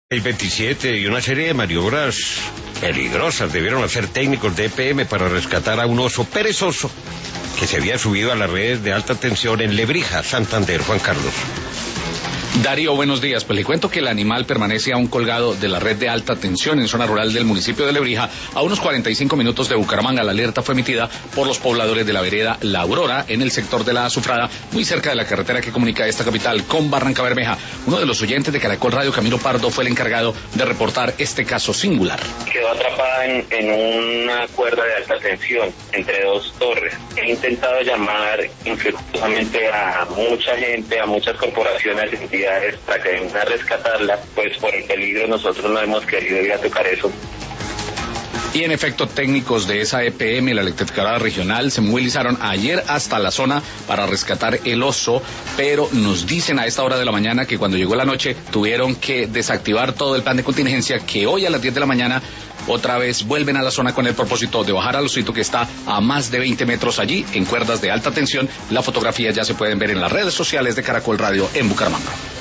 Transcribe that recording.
El 27 y una serie de maniobras peligrosas debieron hacer técnicos de EPM para rescatar a un oso perezoso que se había subido a las redes de alta tensión en Lebrija, Santander. Juan Carlos. Darío, buenos días. Pues le cuento que el animal permanece aún colgado de la red de alta tensión en zona rural del municipio de Lebrija, a unos 45 minutos de Bucaramanga. La alerta fue emitida por los pobladores de la vereda La Aurora, en el sector de La Azufrada, muy cerca de la carretera que comunica esta capital con Barrancabermeja. Uno de los oyentes de Caracol Radio, Camilo Pardo, fue el encargado de reportar este caso singular. Quedó atrapada en una cuerda de alta tensión entre dos torres. He intentado llamar infructuosamente a mucha gente, a muchas corporaciones, entidades, para que vengan a rescatarla, pues por el peligro nosotros no hemos querido ir a tocar eso. Y en efecto, técnicos de esa EPM, la electrificadora regional, se movilizaron ayer hasta la zona para rescatar el oso, pero nos dicen a esta hora de la mañana que cuando llegó la noche tuvieron que desactivar todo el plan de contingencia, que hoy a las 10 de la mañana otra vez vuelven a la zona con el propósito de bajar al osito, que está a más de 20 metros allí en cuerdas de alta tensión. La fotografía ya se pueden ver en las redes sociales de Caracol Radio en Bucaramanga.